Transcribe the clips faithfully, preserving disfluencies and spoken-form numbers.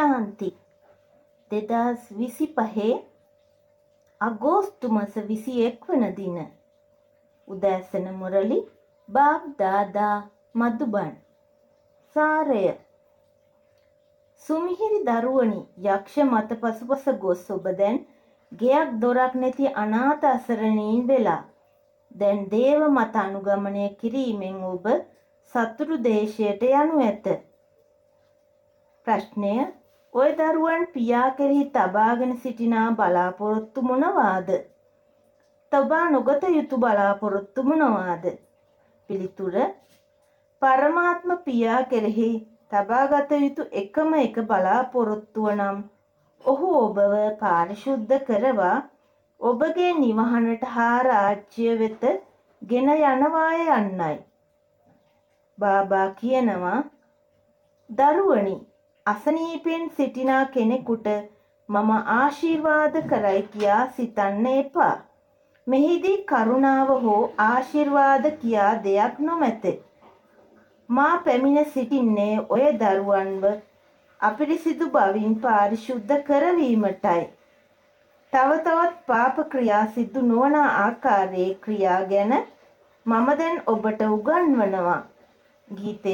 ශාන්ති දෙදහස් විසිපහේ අගෝස්තු මාස විසි එක් වන දින උදෑසන මුරලි බාග්දාදා මදුබන් සාරය සුමිහිරි දරුවනි යක්ෂ මත පසුපස ගොස් ඔබ දැන් ගෙයක් දොරක් නැති අනාථ අසරණීන් වෙලා දැන් දේව මත අනුගමනය කිරීමෙන් ඔබ සතුරු දේශයට යනු ඇත. ප්‍රශ්නය ඔය දරුවන් පියා කෙරෙහි තබාගෙන සිටිනා බලාපොරොත්තු මොනවාද? තබා නොගත යුතු බලාපොරොත්තු මොනවාද? පිළිතුර පරමාත්ම පියා කෙරෙහි තබාගත යුතු එකම එක බලාපොරොත්තුව නම් ඔහු ඔබව පාරිශුද්ධ කරවා ඔබගේ නිවහනට හා රාජ්‍ය වෙත ගෙන යනවාය යන්නයි. බාබා කියනවා දරුවනි අසනීපෙන් සිටිනා කෙනෙකුට මම ආශිර්වාද කරයි කියා සිතන්න එපා. මෙහිදී කරුණාව හෝ ආශිර්වාද කියා දෙයක් නොමැත. මා පැමිණ සිටින්නේ ඔය දරුවන්ව අපිරිසිදු බවින් පාරිශුද්ධ කරවීමටයි. තව තවත් පාප ක්‍රියා සිදු නොවන ආකාරයේ ක්‍රියා ගැන මම දැන් ඔබට උගන්වනවා. ගීතය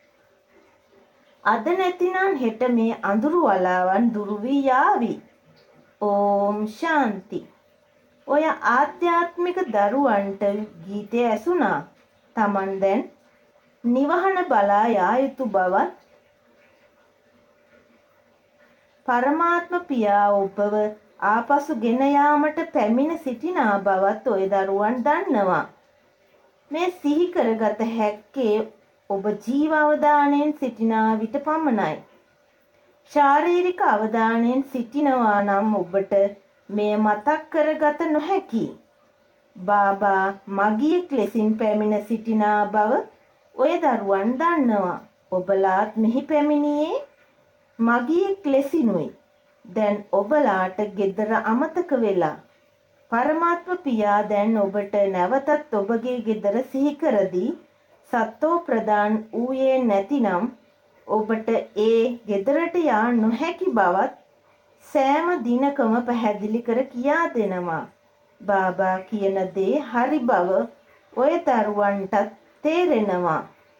අද නැතිනම් හෙට මේ අඳුරු වලාවන් දුරු වී යාවි. ඕම් ශාන්ති. ඔය ආධ්‍යාත්මික දරුවන්ට ගීතය ඇසුණා. Taman දැන් නිවහන බලා යා යුතු බවත් පරමාත්ම පියා ඔබව ආපසු ගෙන යාමට පැමිණ සිටිනා බවත් ඔය දරුවන් දන්නවා. මේ සිහි කරගත හැක්කේ ඔබ ජීව අවධානයෙන් සිටිනා විට පමණයි. ශාරීරික අවධානයෙන් සිටිනවා නම් ඔබට මෙය මතක් කරගත නොහැකි. බාබා මගියෙක් ලෙසින් පැමිණ සිටිනා බව ඔය දරුවන් දන්නවා. ඔබලාත් මෙහි පැමිණියේ මගියෙක් ලෙසිනුයි. දැන් ඔබලාට ගෙදර අමතක වෙලා පරමාත්ම පියා දැන් ඔබට නැවතත් ඔබගේ ගෙදර සිහි කරදී සත්ව ප්‍රදාන් ඌයේ නැතිනම් ඔබට ඒ ගෙදරට යා නොහැකි බවත් සෑම දිනකම පැහැදිලි කර කියා දෙනවා. බාබා කියන දේ හරි බව ඔය දරුවන්ටත් තේරෙනවා.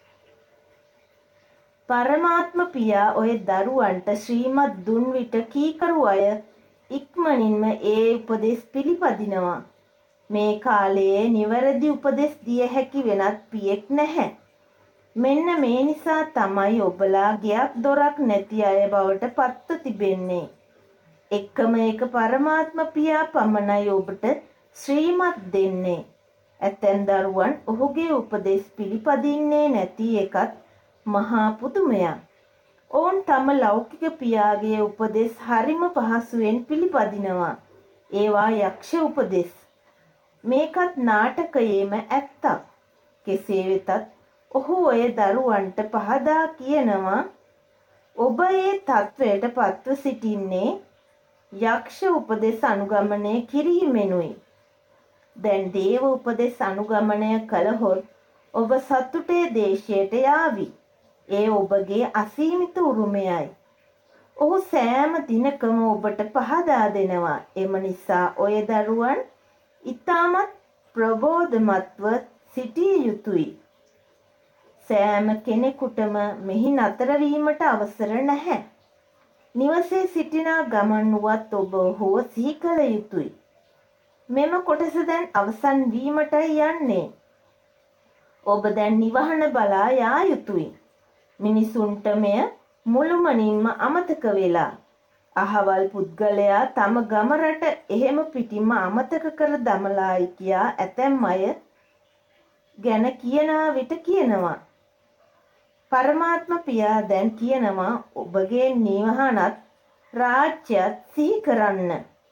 පරමාත්ම පියා ඔය දරුවන්ට ශ්‍රීමත් දුන් විට කීකරු අය ඉක්මනින්ම ඒ උපදෙස් පිළිපදිනවා. මේ කාලයේ නිවැරදි උපදෙස් දිය හැකි වෙනත් පියෙක් නැහැ. මෙන්න මේ නිසා තමයි ඔබලා ගෙයක් දොරක් නැති අය බවට පත්ව තිබෙන්නේ. එකම එක පරමාත්ම පියා පමණයි ඔබට ශ්‍රීමත් දෙන්නේ. ඇතැම් දරුවන් ඔහුගේ උපදෙස් පිළිපදින්නේ නැති එකත් මහා පුදුමයක්. ඔවුන් තම ලෞකික පියාගේ උපදෙස් හරිම පහසුවෙන් පිළිපදිනවා. ඒවා යක්ෂ උපදෙස්. මේකත් නාටකයේම ඇත්තක්. කෙසේ වෙතත් ඔහු ඔය දරුවන්ට පහදා කියනවා ඔබ ඒ තත්වයට පත්ව සිටින්නේ යක්ෂ උපදෙස් අනුගමනය කිරීමෙනුයි. දැන් දේව උපදෙස් අනුගමනය කළහොත් ඔබ සතුටේ දේශයට යාවි. ඒ ඔබගේ අසීමිත උරුමයයි. ඔහු සෑම දිනකම ඔබට පහදා දෙනවා. එම නිසා ඔය දරුවන් ඊටමත් ප්‍රබෝධමත්ව සිටිය යුතුයි. සෑම කෙනෙකුටම මෙහි නතර වීමට අවසර නැහැ. නිවසේ සිටින ගමන් වුවත් ඔබ ඔහුව සිහි කළ යුතුයි. මෙම කොටස දැන් අවසන් වීමටයි යන්නේ. ඔබ දැන් නිවහන බලා යා යුතුයි. මිනිසුන්ට මෙය මුළුමනින්ම අමතක වෙලා අහවල් පුද්ගලයා තම ගම රට එහෙම පිටින්ම අමතක කර දමලායි කියා ඇතැම් අය ගැන කියනා විට කියනවා. පරමාත්ම පියා දැන් කියනවා ඔබගේ නිවහනත් රාජ්‍යත් සිහි කරන්න.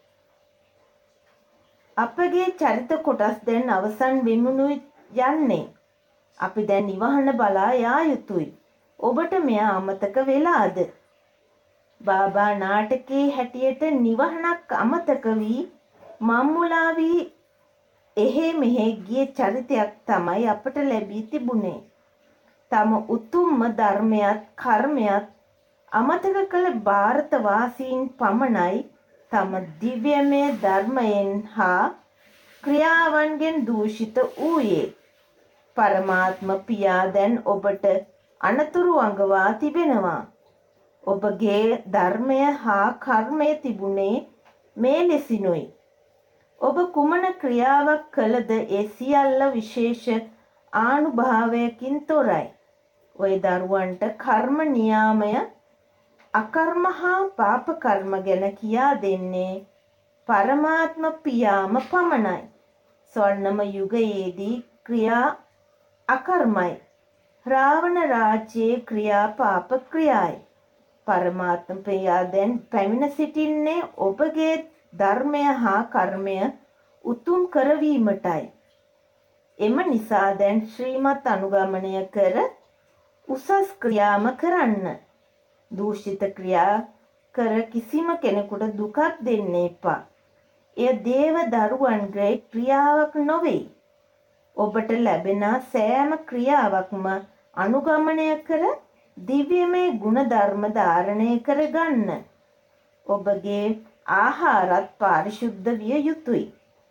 අපගේ චරිත කොටස් දැන් අවසන් වෙමුණු යන්නේ. අපි දැන් නිවහන බලා යා යුතුයි. ඔබට මෙය අමතක වෙලාද? බාබා නාටකයේ හැටියට නිවහනක් අමතක වී මම්මුලා වී එහෙ මෙහෙ ගිය චරිතයක් තමයි අපට ලැබී තිබුණේ. තම උතුම්ම ධර්මයත් කර්මයත් අමතක කළ ಭಾರತවාසීන් පමණයි තම දිව්‍යමය ධර්මයෙන් හා ක්‍රියාවන්ගෙන් දූෂිත වූයේ. පරමාත්ම පියා දැන් ඔබට අනතුරු අඟවා තිබෙනවා. ඔබගේ ධර්මය හා කර්මය තිබුණේ මේ ලෙසිනුයි. ඔබ කුමන ක්‍රියාවක් කළද ඒ සියල්ල විශේෂ ආනුභාවයකින් තොරයි. ඔය දරුවන්ට කර්ම නියාමය අකර්ම හා පාප කර්ම ගැන කියා දෙන්නේ පරමාත්ම පියාම පමණයි. ස්වර්ණම යුගයේදී ක්‍රියා අකර්මයි. රාවණ රාජ්‍යයේ ක්‍රියා පාප ක්‍රියායි. පරමාත්ම පියා දැන් පැමිණ සිටින්නේ ඔබගේ ධර්මය හා කර්මය උතුම් කරවීමටයි. එම නිසා දැන් ශ්‍රීමත් අනුගමනය කර උසස් ක්‍රියාම කරන්න. දූෂිත ක්‍රියා කර කිසිම කෙනෙකුට දුකක් දෙන්න එපා. එය දේව දරුවන්ගේ ක්‍රියාවක් නොවේ. ඔබට ලැබෙන සෑම ක්‍රියාවක්ම අනුගමනය කර දිව්‍යමය ගුණධර්ම ධාරණය කර ගන්න. ඔබගේ ආහාරත් පාරිශුද්ධ විය යුතුයි.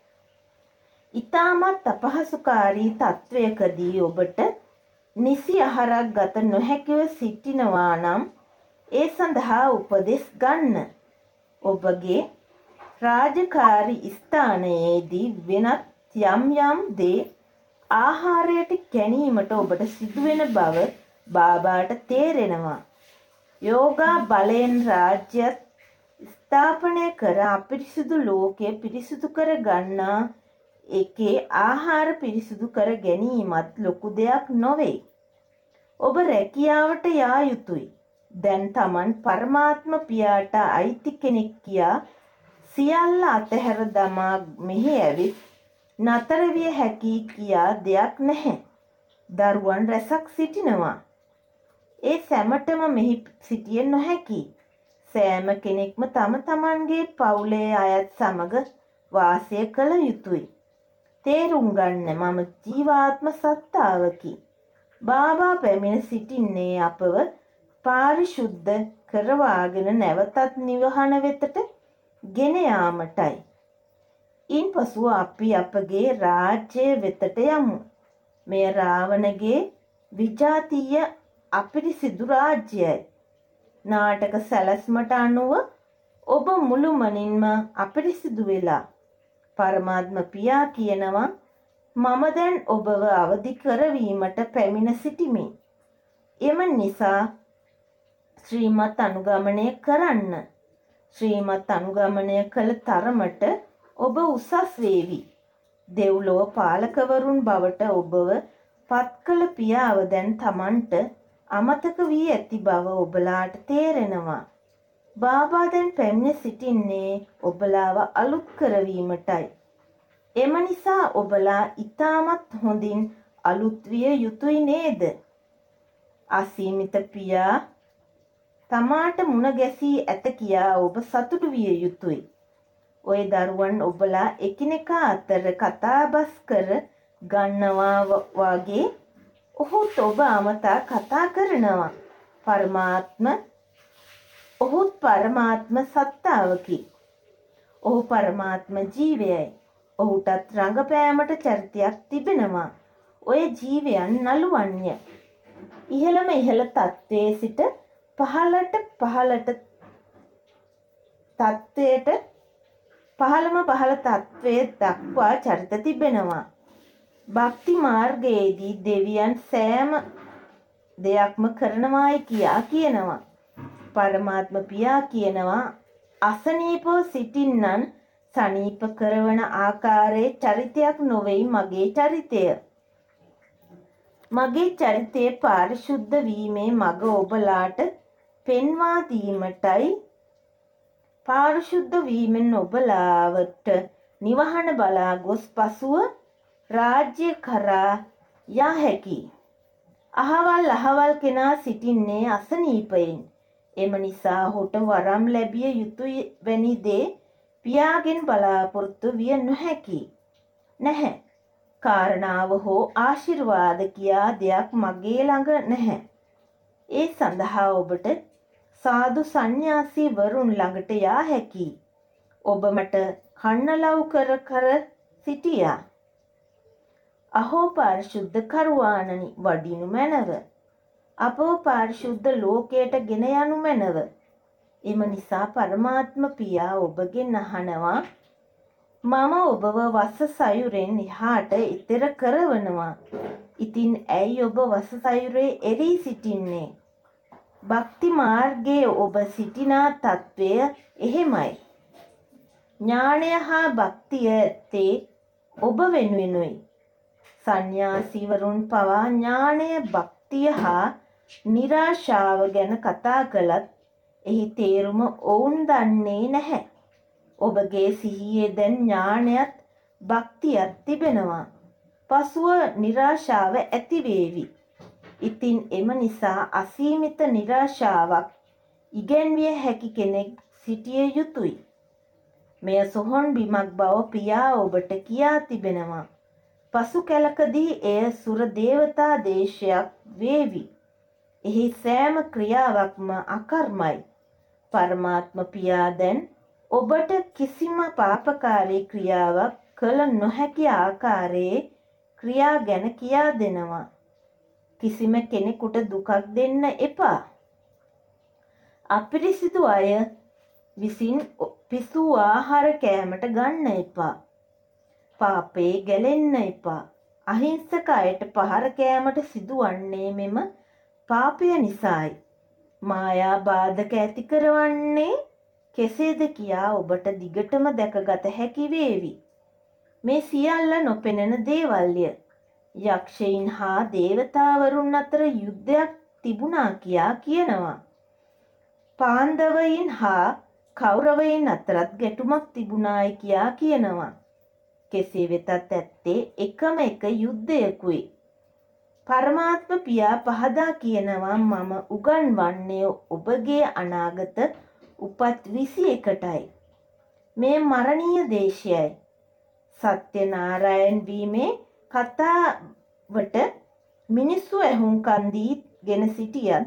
ඊටමත් අපහසුකාරී තත්වයකදී ඔබට නිසි ආහාරයක් ගත නොහැකිව සිටිනවා නම් ඒ සඳහා උපදෙස් ගන්න. ඔබගේ රාජකාරී ස්ථානයේදී වෙනත් යම් යම් දේ ආහාරයට ගැනීමට ඔබට සිදුවෙන බව බාබාට තේරෙනවා. යෝගා බලයෙන් රාජ්‍යත් ස්ථාපනය කර අපිරිසිදු ලෝකය පිරිසිදු කර ගන්නා එකේ ආහාර පිරිසිදු කර ගැනීමත් ලොකු දෙයක් නොවේ. ඔබ රැකියාවට යා යුතුයි. දැන් Taman පරමාත්ම පියාට අයිති කෙනෙක් කියා සියල්ල අතහැර දමා මෙහි ඇවිත් නතර විය හැකි කියා දෙයක් නැහැ. දරුවන් රැසක් සිටිනවා. ඒ සැමටම මෙහි සිටිය නොහැකි. සෑම කෙනෙක්ම තම තමන්ගේ පවුලේ අයත් සමග වාසය කළ යුතුයි. තේරුම් ගන්න මම ජීවාත්ම සත්තාවකි. බාබා පැමිණ සිටින්නේ අපව පාරිශුද්ධ කරවාගෙන නැවතත් නිවහන වෙතට ගෙන යාමටයි. ඉන්පසු අපි අපගේ රාජ්‍ය වෙතට යමු. මෙය රාවණගේ විජාතීය අපිරිසිදු රාජ්‍යයයි. නාටක සැලැස්මට අනුව ඔබ මුළුමනින්ම අපිරිසිදු වෙලා පරමාත්ම පියා කියනවා මම දැන් ඔබව අවදි කරවීමට පැමිණ සිටිමි. එම නිසා ශ්‍රීමත් අනුගමනය කරන්න. ශ්‍රීමත් අනුගමනය කළ තරමට ඔබ උසස් වේවි. දෙව්ලොව පාලකවරුන් බවට ඔබව පත් කළ පියාව දැන් Tamanට අමතක වී ඇති බව ඔබලාට තේරෙනවා. බාබා දැන් පැමිණ සිටින්නේ ඔබලාව අලුත් කරවීමටයි. එම නිසා ඔබලා ඊටමත් හොඳින් අලුත් විය යුතුයි නේද? අසීමිත පියා තමාට මුණ ගැසී ඇත කියා ඔබ සතුටු විය යුතුයි. ඔය දරුවන් ඔබලා එකිනෙකා අතර කතාබස් කර ගන්නවා වගේ ඔහුත් ඔබ අමතා කතා කරනවා. පරමාත්ම ඔහුත් පරමාත්ම සත්තාවකි. ඔහු පරමාත්ම ජීවයයි. ඔහුටත් රංගපෑමට චරිතයක් තිබෙනවා. ඔය ජීවයන් නළුවන්ය. ඉහළම ඉහළ තත්ත්වයේ සිට පහළට පහළට තත්ත්වයට පහළම පහළ තත්ත්වයේ දක්වා චරිත තිබෙනවා. භක්ති මාර්ගයේදී දෙවියන් සෑම දෙයක්ම කරනවායි කියා කියනවා. පරමාත්ම පියා කියනවා අසනීපව සිටින්නන් සනීප කරවන ආකාරයේ චරිතයක් නොවේයි මගේ චරිතය. මගේ චරිතයේ පාරිශුද්ධ වීමේ මඟ ඔබලාට පෙන්වා දීමටයි පාරිශුද්ධ වීමෙන් ඔබලාවට නිවහන බලා ගොස් පසුව රාජ්‍ය කරා යා හැකි. අහවල් අහවල් කෙනා සිටින්නේ අසනීපයෙන්. එම නිසා ඔහුට වරම් ලැබිය යුතුය වැනි දේ පියාගෙන් බලාපොරොත්තු විය නොහැකි නැහැ. කාරණාව හෝ ආශිර්වාද කියා දෙයක් මගේ ළඟ නැහැ. ඒ සඳහා ඔබට සාදු සන්‍යාසී වරුන් ළඟට යා හැකි. ඔබ මට කන්නලව් කර කර සිටියා. අහෝ පාරිශුද්ධ කරුවාණනි වඩිනු මැනව. අපෝ පාරිශුද්ධ ලෝකයට ගෙන යනු මැනව. එම නිසා පරමාත්ම පියා ඔබගෙන් අහනවා මම ඔබව වස සයුරෙන් එහාට ඈතර කරවනවා. ඉතින් ඇයි ඔබ වස සයුරේ එරී සිටින්නේ? භක්ති මාර්ගයේ ඔබ සිටිනා තත්වය එහෙමයි. ඥානය හා භක්තිය ඇත්තේ ඔබ වෙනුවෙනුයි. සන්‍යාසීවරුන් පවා ඥානය භක්තිය හා නිරාශාව ගැන කතා කළත් එහි තේරුම ඔවුන් දන්නේ නැහැ. ඔබගේ සිහියේ දැන් ඥානයත් භක්තියත් තිබෙනවා. පසුව නිරාශාව ඇති වේවි. ඉතින් එම නිසා අසීමිත නිරාශාවක් ඉගෙනවිය හැකි කෙනෙක් සිටිය යුතුය. මෙය සොහොන් බිමක් බව පියා ඔබට කියා තිබෙනවා. පසු කලකදී එය සුර දේවතා දේශයක් වේවි. එහි සෑම ක්‍රියාවක්ම අකර්මයි. පරමාත්ම පියා දැන් ඔබට කිසිම පාපකාරී ක්‍රියාවක් කළ නොහැකි ආකාරයේ ක්‍රියා ගැන කියා දෙනවා. කිසිම කෙනෙකුට දුකක් දෙන්න එපා. අපිරිසිදු අය විසින් පිසු ආහාර කෑමට ගන්න එපා. පාපේ ගැලෙන්න එපා. අහිංසක අයට පහර කෑමට සිදුවන්නේ මෙම පාපය නිසායි. මායා බාධක ඇති කරවන්නේ කෙසේද කියා ඔබට දිගටම දැකගත හැකි වේවි. මේ සියල්ල නොපෙනෙන දේවල්ය. යක්ෂයින් හා දේවතාවරුන් අතර යුද්ධයක් තිබුණා කියා කියනවා. පාන්දවයින් හා කෞරවයින් අතරත් ගැටුමක් තිබුණායි කියා කියනවා. කෙසේ වෙතත් ඇත්තේ එකම එක යුද්ධයකුයි. පරමාත්ම පියා පහදා කියනවා මම උගන්වන්නේ ඔබගේ අනාගත උපත් විසි එකටයි. මේ මරණීය දේශයයි. සත්‍ය නාරායන් වීමේ කතාවට මිනිස්සු ඇහුම්කන් දීගෙන සිටියත්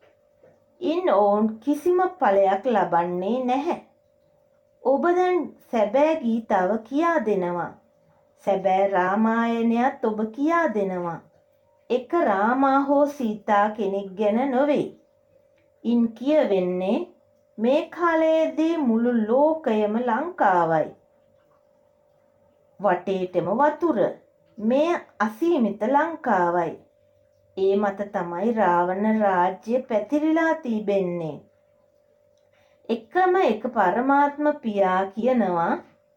ඉන් ඔවුන් කිසිම ඵලයක් ලබන්නේ නැහැ. ඔබ දැන් සැබෑ ගීතාව කියා දෙනවා. සැබෑ රාමායනයත් ඔබ කියා දෙනවා. එක රාමා හෝ සීතා කෙනෙක් ගැන නොවේ. ඉන් කියවෙන්නේ මේ කාලයේදී මුළු ලෝකයම ලංකාවයි. වටේටම වතුර. මේ අසීමිත ලංකාවයි. ඒ මත තමයි රාවණ රාජ්‍ය පැතිරිලා තිබෙන්නේ. එකම එක පරමාත්ම පියා කියනවා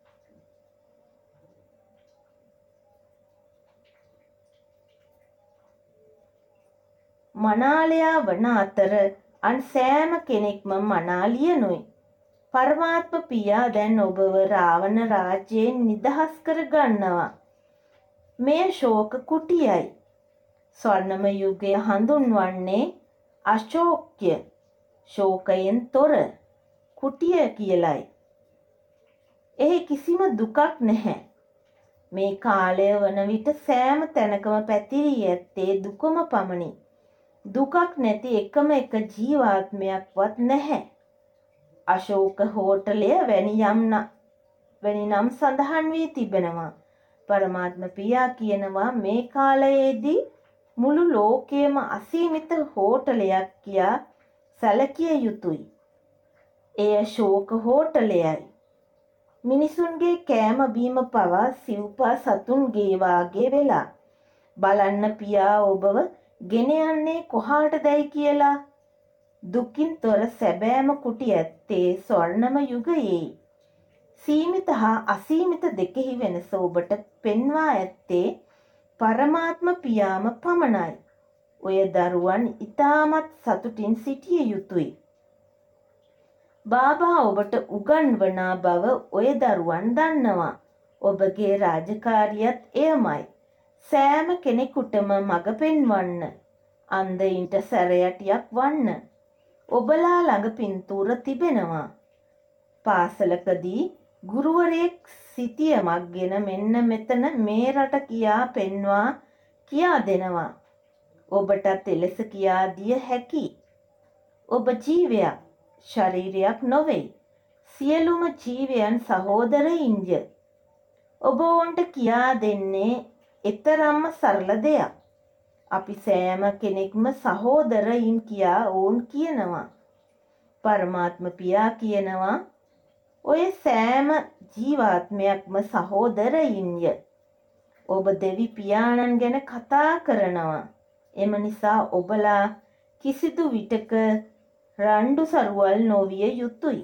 මනාලයා වන අතර අන් සෑම කෙනෙක්ම මනාලියනුයි. පරමාත්ම පියා දැන් ඔබව රාවණ රාජ්‍යයෙන් නිදහස් කර ගන්නවා. මේ ශෝක කුටියයි. ස්වර්ණම යුගය හඳුන්වන්නේ අශෝක්‍ය ශෝකයෙන් තොර කුටිය කියලයි. එහි කිසිම දුකක් නැහැ. මේ කාලය වන විට සෑම තැනකම පැතිරී ඇත්තේ දුකම පමණි. දුකක් නැති එකම එක ජීවාත්මයක්වත් නැහැ. අශෝක හෝටලය වැනි යම් වැනි නම් සඳහන් වී තිබෙනවා. පරමාත්ම පියා කියනවා මේ කාලයේදී මුළු ලෝකයේම අසීමිත හෝටලයක් කියා සැලකිය යුතුය. එය ශෝක හෝටලයයි. මිනිසුන්ගේ කෑම බීම පවා සිව්පා සතුන්ගේ වාගේ වෙලා. බලන්න පියා ඔබව ගෙන යන්නේ කොහාටදයි කියලා. දුකින් තොර සැබෑම කුටි ඇත්තේ ස්වර්ණම යුගයේ. සීමිත හා අසීමිත දෙකෙහි වෙනස ඔබට පෙන්වා ඇත්තේ පරමාත්ම පියාම පමණයි. ඔය දරුවන් ඊටමත් සතුටින් සිටිය යුතුය. බාබා ඔබට උගන්වනා බව ඔය දරුවන් දන්නවා. ඔබගේ රාජකාරියත් එයමයි. සෑම කෙනෙකුටම මඟ පෙන්වන්න. අන්ධයින්ට සැරයටියක් වන්න. ඔබලා ළඟ පින්තූර තිබෙනවා. පාසලකදී ගුරුවරයෙක් සිතියමක් ගෙන මෙන්න මෙතන මේ රට කියා පෙන්වා කියා දෙනවා. ඔබටත් එලෙස කියා දිය හැකි. ඔබ ජීවයක්, ශරීරයක් නොවේ. සියලුම ජීවයන් සහෝදරයින්ය. ඔබ ඔවුන්ට කියා දෙන්නේ එතරම්ම සරල දෙයක්. අපි සෑම කෙනෙක්ම සහෝදරයින් කියා ඔවුන් කියනවා. පරමාත්ම පියා කියනවා ඔය සෑම ජීවාත්මයක්ම සහෝදරයින්ය. ඔබ දෙවි පියාණන් ගැන කතා කරනවා. එම නිසා ඔබලා කිසිදු විටක රණ්ඩු සරුවල් නොවිය යුතුයි.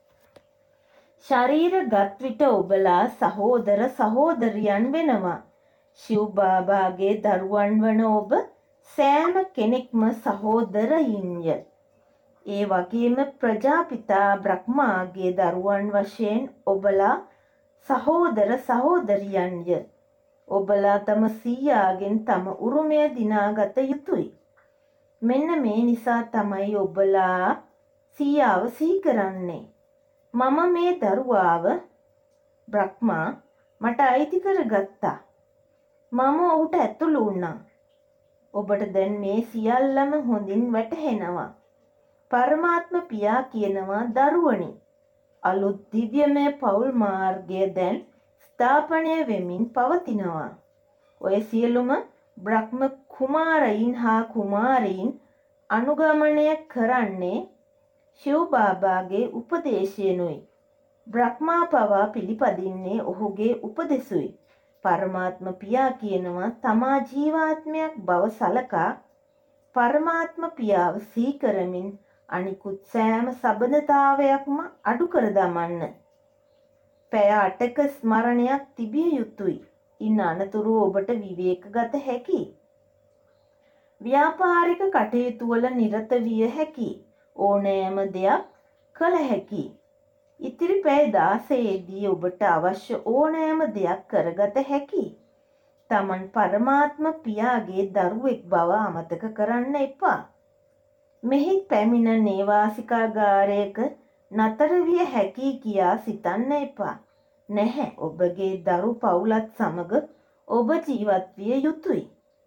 ශරීර ගත් විට ඔබලා සහෝදර සහෝදරියන් වෙනවා. ශිව් බාබාගේ දරුවන් වන ඔබ සෑම කෙනෙක්ම සහෝදරයින්ය. ඒ වගේම ප්‍රජාපිතා බ්‍රහ්මාගේ දරුවන් වශයෙන් ඔබලා සහෝදර සහෝදරියන්ය. ඔබලා තම සීයාගෙන් තම උරුමය දිනාගත යුතුයි. මෙන්න මේ නිසා තමයි ඔබලා සීයාව සිහි කරන්නේ. මම මේ දරුවාව බ්‍රහ්මා මට අයිති කරගත්තා. මම ඔහුට ඇතුළු වුණා. ඔබට දැන් මේ සියල්ලම හොඳින් වැටහෙනවා. පරමාත්ම පියා කියනවා දරුවනි, අලුත් දිව්‍යමය පෞල් මාර්ගය දැන් ස්ථාපනය වෙමින් පවතිනවා. ඔය සියලුම බ්‍රහ්ම කුමාරයින් හා කුමාරීන් අනුගමනය කරන්නේ ශිව් බාබාගේ උපදේශයනුයි. බ්‍රහ්මා පවා පිළිපදින්නේ ඔහුගේ උපදෙසුයි. පරමාත්ම පියා කියනවා තමා ජීවාත්මයක් බව සලකා පරමාත්ම පියාව සිහි කරමින් අනිකුත් සෑම සබඳතාවයක්ම අඩු කර දමන්න. පැය අටක ස්මරණයක් තිබිය යුතුයි. ඉන් අනතුරු ඔබට විවේක ගත හැකි. ව්‍යාපාරික කටයුතු වල නිරත විය හැකි. ඕනෑම දෙයක් කළ හැකි. ඉතිරි පැය දාසයේදී ඔබට අවශ්‍ය ඕනෑම දෙයක් කරගත හැකි. තමන් පරමාත්ම පියාගේ දරුවෙක් බව අමතක කරන්න එපා. මෙහි පැමිණ නේවාසිකාගාරයක නතර විය හැකි කියා සිතන්න එපා. නැහැ, ඔබගේ දරු පවුලත් සමග ඔබ ජීවත් විය යුතුයි.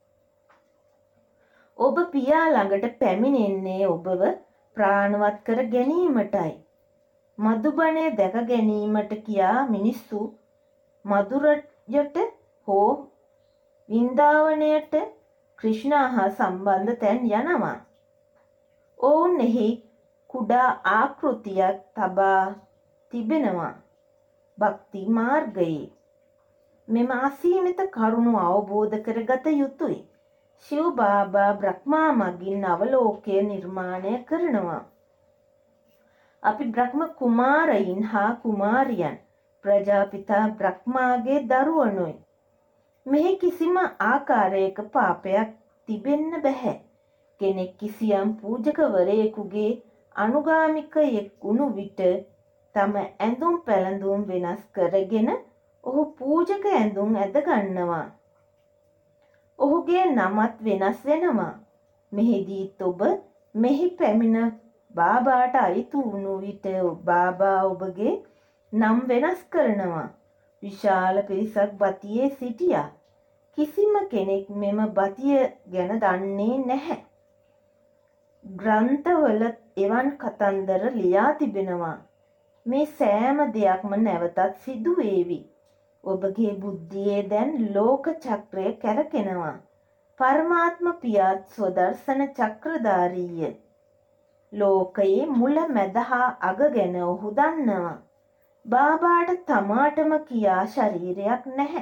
ඔබ පියා ළඟට පැමිණෙන්නේ ඔබව ප්‍රාණවත් කර ගැනීමටයි. මధుබණය දැක ගැනීමට කියා මිනිස්සු මధుරයට හෝ වින්දාවනයට ක්‍රිෂ්ණා හා සම්බන්ධ තැන් යනවා. ඔවුන් එහි කුඩා ආකෘතියක් තබා තිබෙනවා භක්ති මාර්ගයේ. මෙම අසීමිත කරුණු අවබෝධ කරගත යුතුයි. ශිව් බාබා බ්‍රහ්මා මගින් අවලෝකය නිර්මාණය කරනවා. අපි බ්‍රහ්ම කුමාරයින් හා කුමාරියන් ප්‍රජාපිතා බ්‍රහ්මාගේ දරුවනුයි. මෙහි කිසිම ආකාරයක පාපයක් තිබෙන්න බැහැ. කෙනෙක් කිසියම් පූජකවරයෙකුගේ අනුගාමිකයෙක් වුණු විට තම ඇඳුම් පැළඳුම් වෙනස් කරගෙන ඔහු පූජක ඇඳුම් ඇඳ ගන්නවා. ඔහුගේ නමත් වෙනස් වෙනවා. මෙහිදීත් ඔබ මෙහි පැමිණ බාබාට අයිතු වුණු විට බාබා ඔබගේ නම් වෙනස් කරනවා. විශාල පිරිසක් බතියේ සිටියා. කිසිම කෙනෙක් මෙම බතිය ගැන දන්නේ නැහැ. ග්‍රන්ථවල එවන් කතන්දර ලියා තිබෙනවා. මේ සෑම දෙයක්ම නැවතත් සිදු වේවි. ඔබගේ බුද්ධියේ දැන් ලෝක චක්‍රය කැරකෙනවා. පරමාත්ම පියාත් ස්වදර්ශන චක්‍රධාරීය. ලෝකයේ මුල මැද හා අග ගැන ඔහු දන්නවා. බාබාට තමාටම කියා ශරීරයක් නැහැ.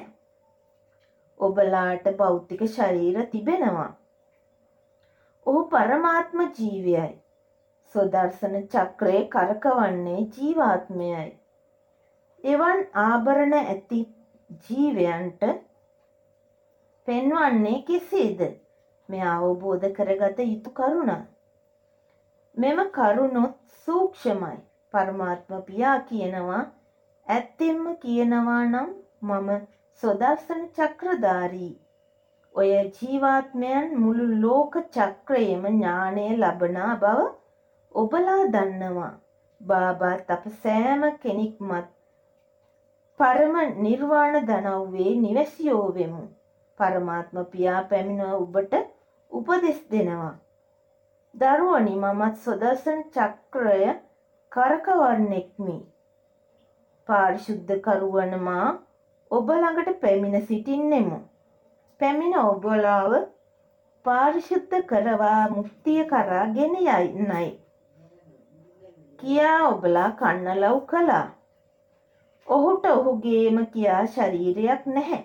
ඔබලාට භෞතික ශරීර තිබෙනවා. ඔහු පරමාත්ම ජීවයයි. ස්වදර්ශන චක්‍රයේ කරකවන්නේ ජීවාත්මයයි. එවන් ආභරණ ඇති ජීවයන්ට පෙන්වන්නේ කෙසේද? මේ අවබෝධ කරගත යුතු කරුණ. මෙම කරුණොත් සූක්ෂමයි. පරමාත්ම පියා කියනවා ඇත්තෙන්ම කියනවා නම් මම ස්වදර්ශන චක්‍රධාරී. ඔය ජීවාත්මයන් මුළු ලෝක චක්‍රයේම ඥානය ලබනා බව ඔබලා දන්නවා. බාබාත් අප සෑම කෙනෙක්මත් පරම නිර්වාණ ධනව්වේ නිවැසියෝ වෙමු. පරමාත්ම පියා පැමිණ ඔබට උපදෙස් දෙනවා. දරුවනි මමත් සොදර්ශන චක්‍රය කරකවන්නෙක්මි. පාරිශුද්ධ කරුවන මා ඔබ ළඟට පැමිණ සිටින්නෙමු. පැමිණ ඔබලාව පාරිශුද්ධ කරවා මුක්තිය කරා ගෙන යන්නයි. කියා ඔබලා කන්නලව් කළා. ඔහුට ඔහුගේම කියා ශරීරයක් නැහැ.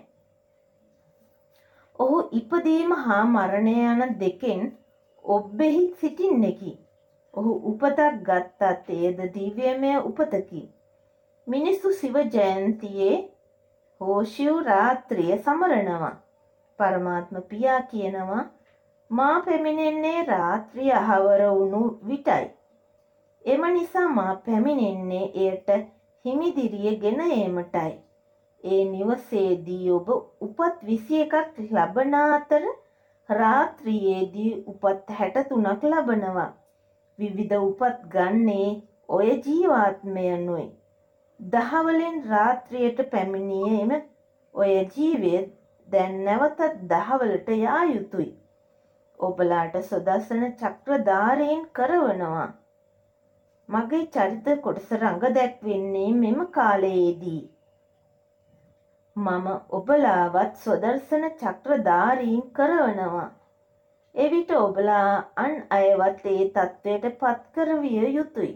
ඔහු ඉපදීම හා මරණය යන දෙකෙන් ඔබ්බෙහි සිටින්නෙකි. ඔහු උපතක් ගත්තත් එයද දිව්‍යමය උපතකි. මිනිස්සු සිව ජයන්තියේ හෝෂිව් රාත්‍රිය සමරනවා. පරමාත්ම පියා කියනවා මා පැමිණෙන්නේ රාත්‍රිය අහවර වුණු විටයි. එම නිසා මා පැමිණෙන්නේ එයට හිමිදිරිය ගෙන ඒමටයි. ඒ නිවසේදී ඔබ උපත් විසි එකක් ලබන අතර රාත්‍රියේදී උපත් හැට තුනක් ලබනවා. විවිධ උපත් ගන්නේ ඔය ජීවාත්මයනුයි. දහවලෙන් රාත්‍රියට පැමිණියේම ඔය ජීවය දැන් නැවතත් දහවලට යා යුතුයි. ඔබලාට සොදස්සන චක්‍රධාරීන් කරවනවා. මගේ චරිත කොටස රඟ දැක්වෙන්නේ මෙම කාලයේදී. මම ඔබලාවත් සොදර්ශන චක්‍රධාරීන් කරවනවා. එවිට ඔබලා අන් අයවත් ඒ තත්ත්වයට පත් කරවිය යුතුයි.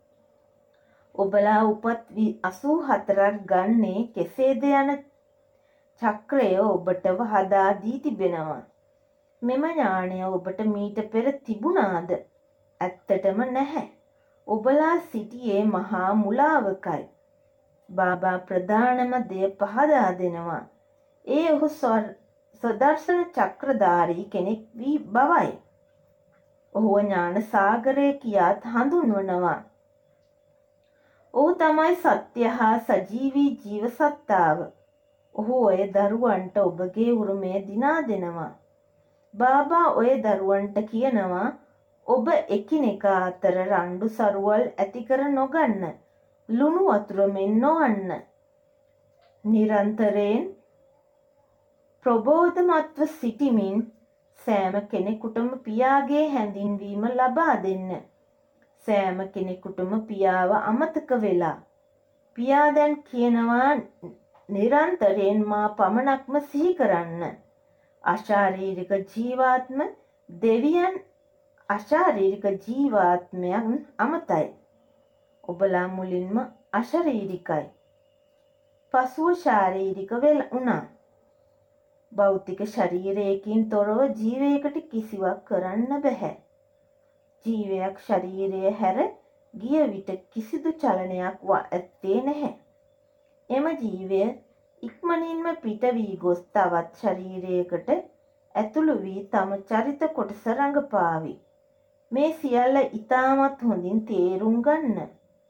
ඔබලා උපත් අසූ හතරක් ගන්නේ කෙසේද යන චක්‍රය ඔබට වහදා දී තිබෙනවා. මෙම ඥාණය ඔබට මීට පෙර තිබුණාද? ඇත්තටම නැහැ. ඔබලා සිටියේ මහා මුලාවකයි. බාබා ප්‍රධානම දෙය පහදා දෙනවා. ඒ ඔහු සොදර්ශන චක්‍රධාරී කෙනෙක් වී බවයි. ඔහුව ඥාන සාගරය කියාත් හඳුන්වනවා. ඔහු තමයි සත්‍ය හා සජීවී ජීව සත්තාව. ඔහු ඔය දරුවන්ට ඔබගේ උරුමය දිනා දෙනවා. බාබා ඔය දරුවන්ට කියනවා ඔබ එකිනෙකා අතර රණ්ඩු සරුවල් ඇති කර නොගන්න. ලුණු වතුර මෙන් නොවන්න. නිරන්තරයෙන් ප්‍රබෝධමත්ව සිටිමින් සෑම කෙනෙකුටම පියාගේ හැඳින්වීම ලබා දෙන්න. සෑම කෙනෙකුටම පියාව අමතක වෙලා. පියා දැන් කියනවා නිරන්තරයෙන් මා පමණක්ම සිහි කරන්න. අශාරීරික ජීවාත්ම දෙවියන් අශාරීරික ජීවාත්මයන් අමතයි. ඔබලා මුලින්ම අශරීරිකයි. පසුව ශාරීරික වෙල වුණා. භෞතික ශරීරයකින් තොරව ජීවයකට කිසිවක් කරන්න බැහැ. ජීවයක් ශරීරය හැර ගිය විට කිසිදු චලනයක් ඇත්තේ නැහැ. එම ජීවය ඉක්මනින්ම පිට වී ගොස් තවත් ශරීරයකට ඇතුළු වී තම චරිත කොටස රඟපාවි. මේ සියල්ල ඉතාමත් හොඳින් තේරුම් ගන්න.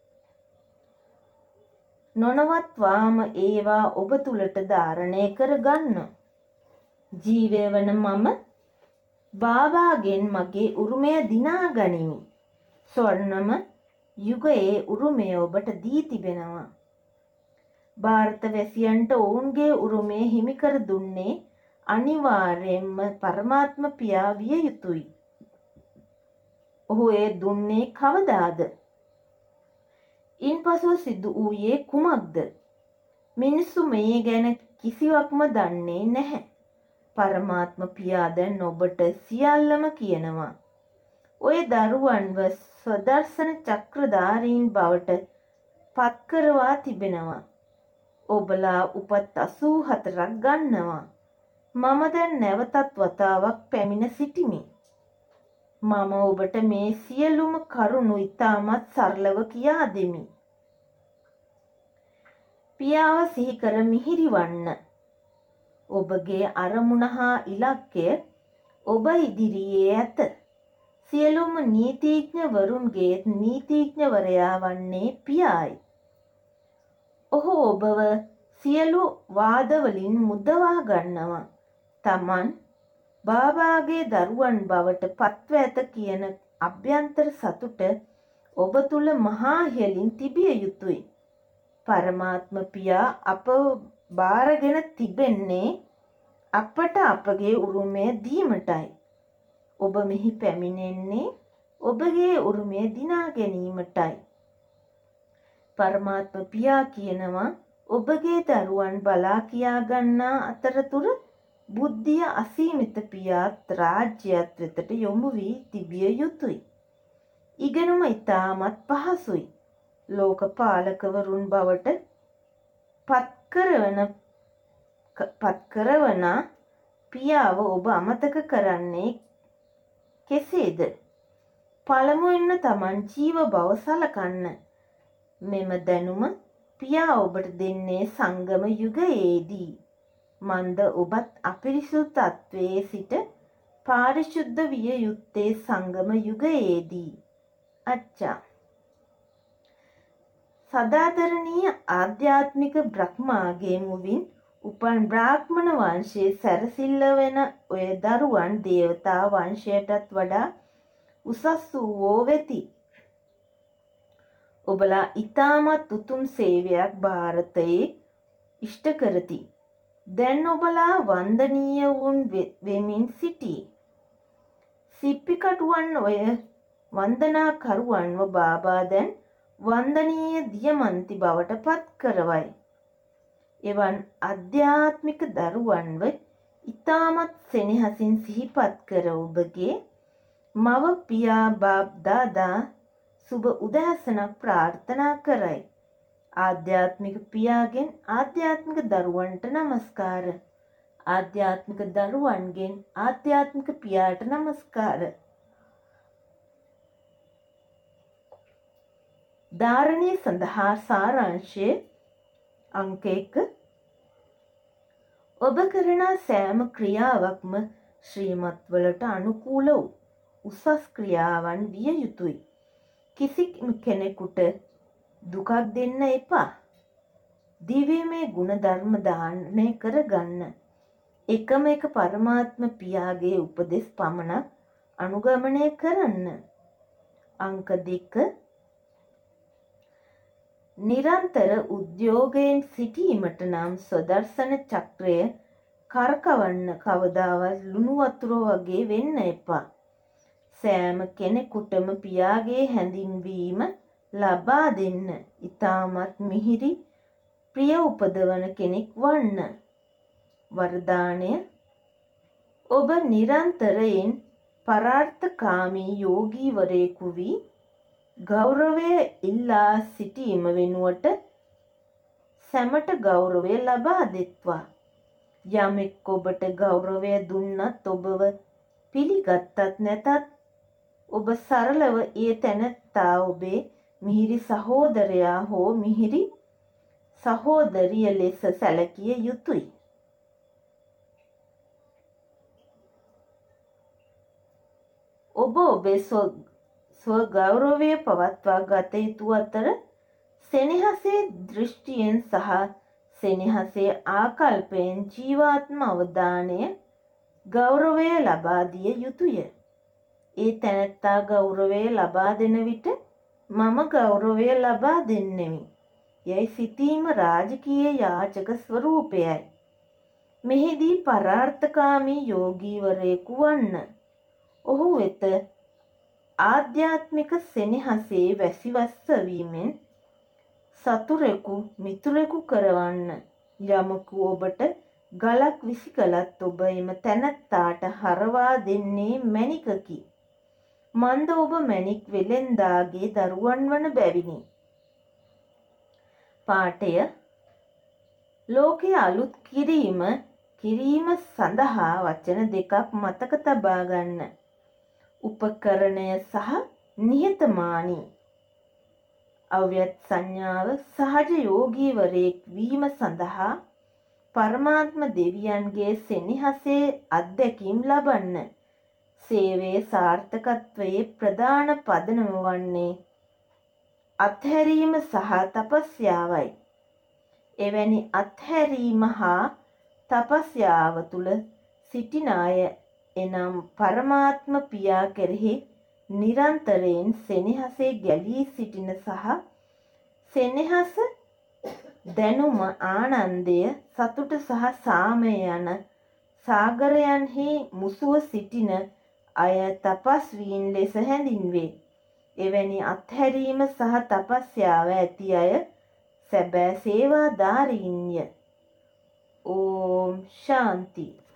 නොනවත්වාම ඒවා ඔබ තුළට ධාරණය කර ගන්න. ජීවය වන මම බාබාගෙන් මගේ උරුමය දිනා ගනිමි. ස්වර්ණම යුගයේ උරුමය ඔබට දී තිබෙනවා. ಭಾರತ වැසියන්ට ඔවුන්ගේ උරුමය හිමිකර දුන්නේ අනිවාර්යයෙන්ම පරමාත්ම පියා විය යුතුයි. ඔහු ඒ දුන්නේ කවදාද? ඉන්පසු සිදු වූයේ කුමක්ද? මිනිස්සු මේ ගැන කිසිවක්ම දන්නේ නැහැ. පරමාත්ම පියා දැන් ඔබට සියල්ලම කියනවා. ඔය දරුවන්ව ස්වදර්ශන චක්‍රධාරීන් බවට පත් කරවා තිබෙනවා. ඔබලා උපත් අසූ හතරක් ගන්නවා. මම දැන් නැවතත් වතාවක් පැමිණ සිටිමි. මම ඔබට මේ සියලුම කරුණු ඉතාමත් සරලව කියා දෙමි. පියාව සිහි කර මිහිරිවන්න. ඔබගේ අරමුණ හා ඉලක්කය ඔබ ඉදිරියේ ඇත. සියලුම නීතිඥවරුන්ගේ නීතිඥවරයා වන්නේ පියායි. ඔහු ඔබව සියලු වාදවලින් මුදවා ගන්නවා. තමන් බාබාගේ දරුවන් බවට පත්ව ඇත කියන අභ්‍යන්තර සතුට ඔබ තුල මහා ඉහළින් තිබිය යුතුයි. පරමාත්ම පියා අප බාරගෙන තිබෙන්නේ අපට අපගේ උරුමය දීමටයි. ඔබ මෙහි පැමිණෙන්නේ ඔබගේ උරුමය දිනා ගැනීමටයි. පරමාත්ම පියා කියනවා ඔබගේ දරුවන් බලා කියා ගන්නා අතරතුර බුද්ධිය අසීමිත පියාත් රාජ්‍යයත් වෙතට යොමු වී තිබිය යුතුයි. ඉගෙනුම ඉතාමත් පහසුයි. ලෝකපාලකවරුන් බවට පත්කරවන පත්කරවන පියාව ඔබ අමතක කරන්නේ කෙසේද? පළමුවෙන්ම තමන් ජීව බව සලකන්න. මෙම දැනුම පියා ඔබට දෙන්නේ සංගම යුගයේදී. මන්ද ඔබත් අපිරිසුදු තත්වයේ සිට පාරිශුද්ධ විය යුත්තේ සංගම යුගයේදී. අච්චා. සදාදරණීය ආධ්‍යාත්මික බ්‍රහ්මාගේ මුවින් උපන් බ්‍රාහ්මණ වංශයේ සැරසිල්ල වෙන ඔය දරුවන් දේවතා වංශයටත් වඩා උසස් වූවෝ වෙති. ඔබලා ඉතාමත් උතුම් සේවයක් භාරතයේ ඉෂ්ට කරති. දැන් ඔබලා වන්දනීය වුන් වෙමින් සිටී. සිප්පිකටුවන් ඔය වන්දනාකරුවන්ව බාබා දැන් වන්දනීය දියමන්ති බවට පත් කරවයි. එවන් අධ්‍යාත්මික දරුවන්ව ඉතාමත් සෙනෙහසින් සිහිපත් කර ඔබගේ මව පියා බාප් දාදා සුබ උදෑසනක් ප්‍රාර්ථනා කරයි. ආධ්‍යාත්මික පියාගෙන් ආධ්‍යාත්මික දරුවන්ට නමස්කාර. ආධ්‍යාත්මික දරුවන්ගෙන් ආධ්‍යාත්මික පියාට නමස්කාර. ධාරණය සඳහා සාරාංශය අංක එක. ඔබ කරන සෑම ක්‍රියාවක්ම ශ්‍රීමත් වලට අනුකූල වූ උසස් ක්‍රියාවන් විය යුතුයි. කිසි කෙනෙකුට දුකක් දෙන්න එපා. දිව්‍යමය ගුණධර්ම දානය කරගන්න. එකම එක පරමාත්ම පියාගේ උපදෙස් පමණක් අනුගමනය කරන්න. අංක දෙක. නිරන්තර උද්‍යෝගයෙන් සිටීමට නම් ස්වදර්ශන චක්‍රය කරකවන්න කවදාවත් ලුණු වතුර වගේ වෙන්න එපා. සෑම කෙනෙකුටම පියාගේ හැඳින්වීම ලබා දෙන්න. ඊටමත් මිහිරි ප්‍රිය උපදවන කෙනෙක් වන්න. වරදානය. ඔබ නිරන්තරයෙන් පරාර්ථකාමී යෝගීවරයෙකු වී ගෞරවය ඉල්ලා සිටීම වෙනුවට සැමට ගෞරවය ලබා දෙත්වා. යමෙක් ඔබට ගෞරවය දුන්නත් ඔබව පිළිගත්තත් නැතත් ඔබ සරලව ඒ තැනැත්තා ඔබේ මිහිරි සහෝදරයා හෝ මිහිරි සහෝදරිය ලෙස සැලකිය යුතුයි. ඔබ ඔබේ ස්වගෞරවය පවත්වා ගත යුතු අතර සෙනෙහසේ දෘෂ්ටියෙන් සහ සෙනෙහසේ ආකල්පයෙන් ජීවාත්ම අවධානය ගෞරවය ලබා දිය යුතුය. ඒ තැනැත්තා ගෞරවය ලබා දෙන විට මම ගෞරවය ලබා දෙන්නෙමි යයි සිතීම රාජකීය යාචක ස්වරූපයයි. මෙහිදී පරාර්ථකාමී යෝගීවරයෙකු වන්න. ඔහු වෙත ආධ්‍යාත්මික සෙනෙහසේ වැසිවස්ස වීමෙන් සතුරෙකු මිතුරෙකු කරවන්න. යමකු ඔබට ගලක් විසි කළත් ඔබ එම තැනැත්තාට හරවා දෙන්නේ මැණිකකි. මන්ද ඔබ මැණික් වෙළෙන්දාගේ දරුවන් වන බැවිනි. පාඨය. ලෝකය අලුත් කිරීම කිරීම සඳහා වචන දෙකක් මතක තබා ගන්න. උපකරණය සහ නිහතමානී. අව්‍යත් සංඥාව සහජ යෝගීවරයෙක් වීම සඳහා පරමාත්ම දෙවියන්ගේ සෙනෙහසේ අත්දැකීම් ලබන්න. සේවයේ සාර්ථකත්වයේ ප්‍රධාන පදනම වන්නේ අත්හැරීම සහ තපස්යාවයි. එවැනි අත්හැරීම හා තපස්යාව තුළ සිටින අය එනම් පරමාත්ම පියා කෙරෙහි නිරන්තරයෙන් සෙනෙහසේ ගැලී සිටින සහ සෙනෙහස දැනුම ආනන්දය සතුට සහ සාමය යන සාගරයන්හි මුසුව සිටින අය තපස්වීන් ලෙස හැඳින්වේ. එවැනි අත්හැරීම සහ තපස්යාව ඇති අය සැබෑ සේවාදාරීන්ය. ඕම් ශාන්ති.